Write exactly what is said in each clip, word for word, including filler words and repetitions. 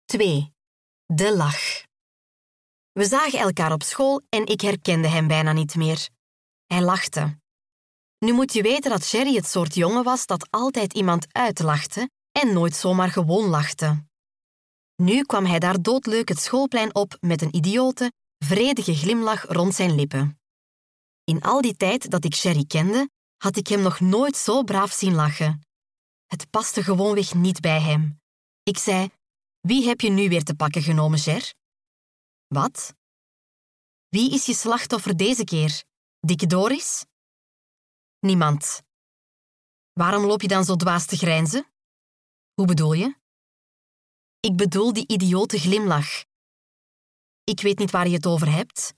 twee. De lach. We zagen elkaar op school en ik herkende hem bijna niet meer. Hij lachte. Nu moet je weten dat Sherry het soort jongen was dat altijd iemand uitlachte en nooit zomaar gewoon lachte. Nu kwam hij daar doodleuk het schoolplein op met een idiote, vredige glimlach rond zijn lippen. In al die tijd dat ik Sherry kende, had ik hem nog nooit zo braaf zien lachen. Het paste gewoonweg niet bij hem. Ik zei, wie heb je nu weer te pakken genomen, Cher? Wat? Wie is je slachtoffer deze keer? Dikke Doris? Niemand. Waarom loop je dan zo dwaas te grijnzen? Hoe bedoel je? Ik bedoel die idiote glimlach. Ik weet niet waar je het over hebt.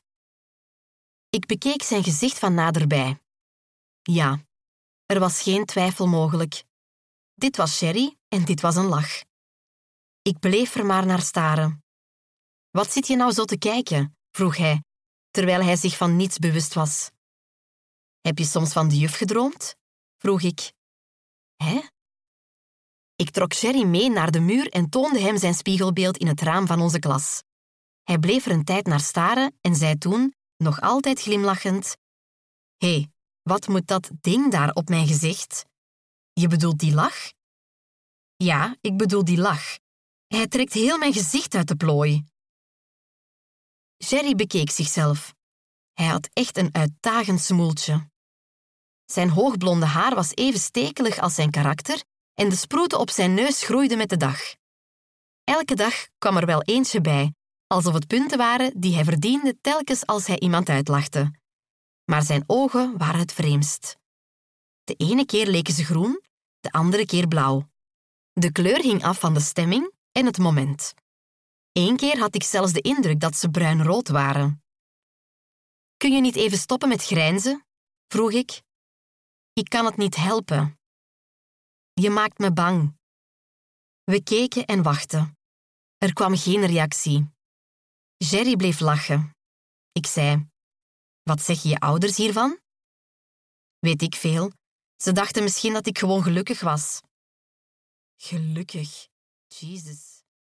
Ik bekeek zijn gezicht van naderbij. Ja, er was geen twijfel mogelijk. Dit was Sherry en dit was een lach. Ik bleef er maar naar staren. Wat zit je nou zo te kijken? Vroeg hij, terwijl hij zich van niets bewust was. Heb je soms van de juf gedroomd? Vroeg ik. Hè? Ik trok Sherry mee naar de muur en toonde hem zijn spiegelbeeld in het raam van onze klas. Hij bleef er een tijd naar staren en zei toen, nog altijd glimlachend, Hé, hey, wat moet dat ding daar op mijn gezicht? Je bedoelt die lach? Ja, ik bedoel die lach. Hij trekt heel mijn gezicht uit de plooi. Sherry bekeek zichzelf. Hij had echt een uitdagend smoeltje. Zijn hoogblonde haar was even stekelig als zijn karakter en de sproeten op zijn neus groeiden met de dag. Elke dag kwam er wel eentje bij, alsof het punten waren die hij verdiende telkens als hij iemand uitlachte. Maar zijn ogen waren het vreemdst. De ene keer leken ze groen, de andere keer blauw. De kleur hing af van de stemming en het moment. Eén keer had ik zelfs de indruk dat ze bruinrood waren. Kun je niet even stoppen met grijnzen? Vroeg ik. Ik kan het niet helpen. Je maakt me bang. We keken en wachten. Er kwam geen reactie. Sherry bleef lachen. Ik zei, wat zeggen je ouders hiervan? Weet ik veel. Ze dachten misschien dat ik gewoon gelukkig was. Gelukkig. Jezus.